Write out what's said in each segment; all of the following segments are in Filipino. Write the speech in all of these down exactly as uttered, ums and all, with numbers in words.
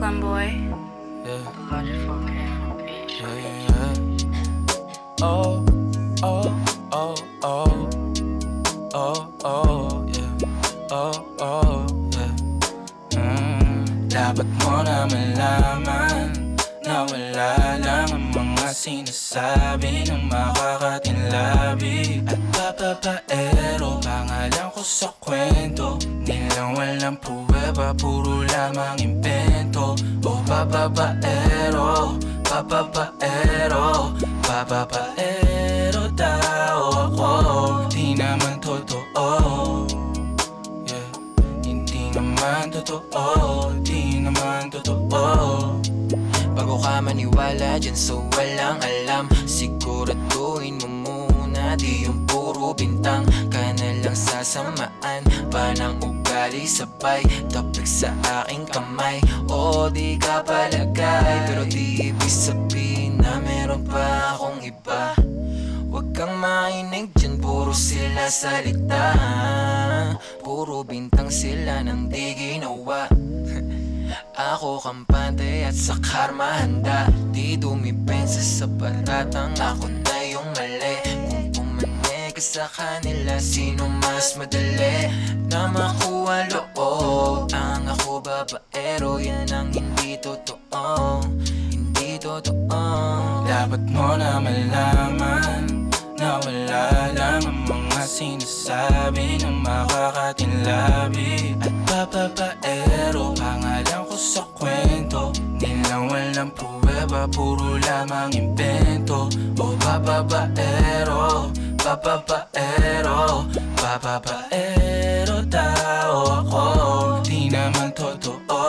Brooklyn boy. Yeah. Yeah, yeah, yeah. Oh, oh, oh, oh. Oh, oh, yeah. Oh, oh, yeah. Mm. Dapat mo na malaman na wala lang ang mga sinasabi ng makakatinlabi at papapaero. Pangalan ko sa kwento, nilang walang pruweba, puro lamang impento. O papapaero, papapaero, papapaero tao ako. Di naman totoo, yeah. Hindi naman totoo, di naman totoo. Bago ka maniwala dyan so walang alam, siguraduhin mo muna di yung puro bintang ka na lang sasamaan pa ng ugali sabay tapik sa aking kamay. O di ka palagay pero di ibig sabihin na meron pa akong iba. Huwag kang mainig dyan, puro sila salita, puro bintang sila nang di ginawa. Ako kampante at sa karma handa, di dumipensa sa batatang ako na yung mali. Kung pumane ka sa kanila, sino mas madali na makuha loob? Ang ako babaero, yan ang hindi totoo, hindi totoo. Dapat mo na malaman na wala lang ang mga sinasabi ng makakatinlabi at papapaero. Pangalan ko sa kwento, nilang walang pruweba, puro lamang impento. O papapaero, papapaero, papapaero tao ako. Di naman totoo,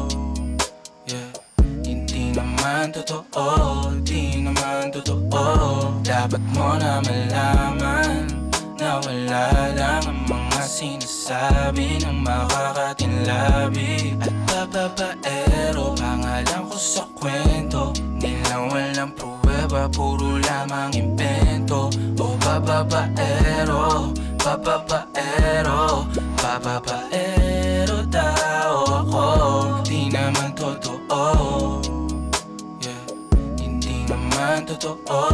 yeah. Hindi naman totoo, di naman totoo. Dapat mo na malaman na wala lang ang mga sinasabi ng makakatinlabi at papapaero. Pangalan ko sa kwento, nilang walang pruweba, puro lamang impento. O papapaero, papapaero, papapaero tao ako. Di naman totoo, yeah. Hindi naman totoo,